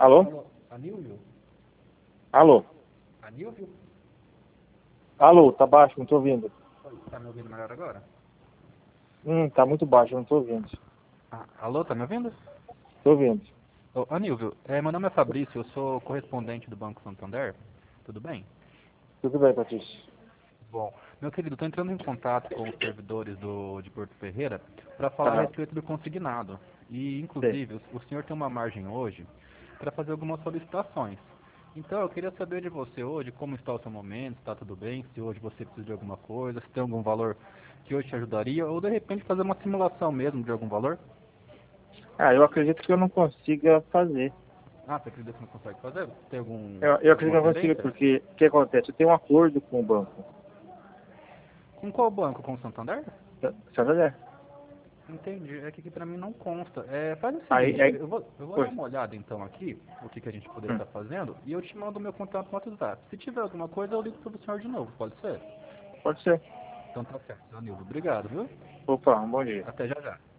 Alô? Alô, Anilvio? Alô? Anilvio? Alô, tá baixo, não tô ouvindo. Oi, tá me ouvindo melhor agora? Tá muito baixo, não tô ouvindo. Ah, alô, tá me ouvindo? Tô ouvindo. Ô, Anilvio, meu nome é Fabrício, eu sou correspondente do Banco Santander. Tudo bem? Tudo bem, Patrícia? Bom, meu querido, estou entrando em contato com os servidores de Porto Ferreira para falar a Aham, respeito do consignado. E, sei. inclusive, o senhor tem uma margem hoje para fazer algumas solicitações. Então, eu queria saber de você hoje como está o seu momento, se está tudo bem, se hoje você precisa de alguma coisa, se tem algum valor que hoje te ajudaria, ou de repente fazer uma simulação mesmo de algum valor. Eu acredito que eu não consiga fazer. Ah, você acredita que não consegue fazer? Tem Eu acredito alguma que eu não consiga pendência? porque o que acontece? Eu tenho um acordo com o banco. Com qual banco? Com o Santander? Santander. Entendi, é que aqui pra mim não consta. Faz o Aí, seguinte, eu vou dar pois, uma olhada então aqui, o que a gente poderia hum, estar fazendo, e eu te mando o meu contato no WhatsApp. Se tiver alguma coisa, eu ligo pro senhor de novo, pode ser? pode ser. Então tá certo, Anildo. Obrigado, viu? Opa, um bom dia. Até já já.